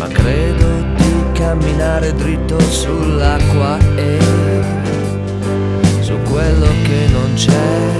ma credo di camminare dritto sull'acqua e su quello che non c'è.